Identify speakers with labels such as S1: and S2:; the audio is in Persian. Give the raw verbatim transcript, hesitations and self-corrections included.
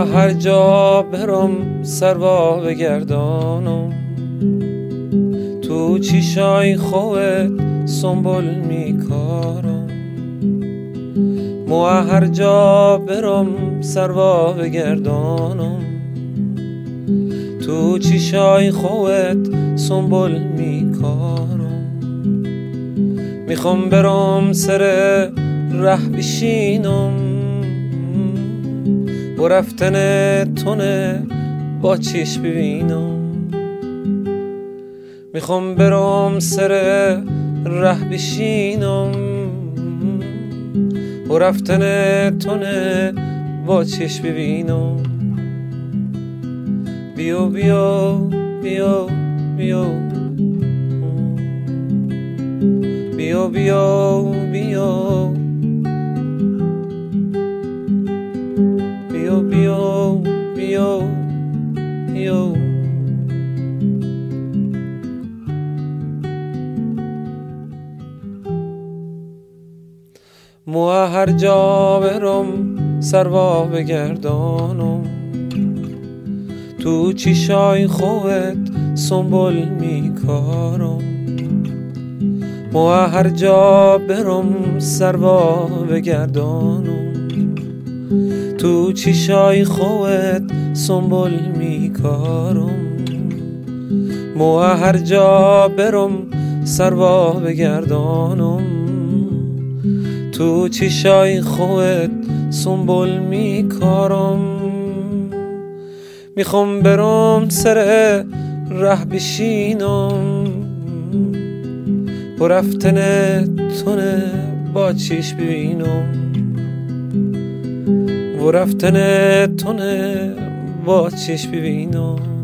S1: هر جا برم سروا بگردانم، تو چیشای خوت سنبول میکارم. مو هر جا برم سروا بگردانم، تو چیشای خوت سنبول میکارم. میخوام برم سر ره بشینم، و رفتن تونه با چشم ببینم. میخوام برم سر ره بشینم، و رفتن تونه با چشم ببینم. بیو بیو بیو بیو بیو بیو بیو بیو بیو بیو بیو. مو هر جا برم سروا بگردانم، تو چیشای خوت سنبول میکارم. مو هر جا برم سروا بگردانم، تو چیشای خوت سنبول میکارم. مو هر جا برم سروا بگردانم، تو چیشای خوت سنبول میکارم. میخوام برم سر ره بشینم، و رفتن تونه با چشم ببینم. و رفتن تونه با چشم ببینم.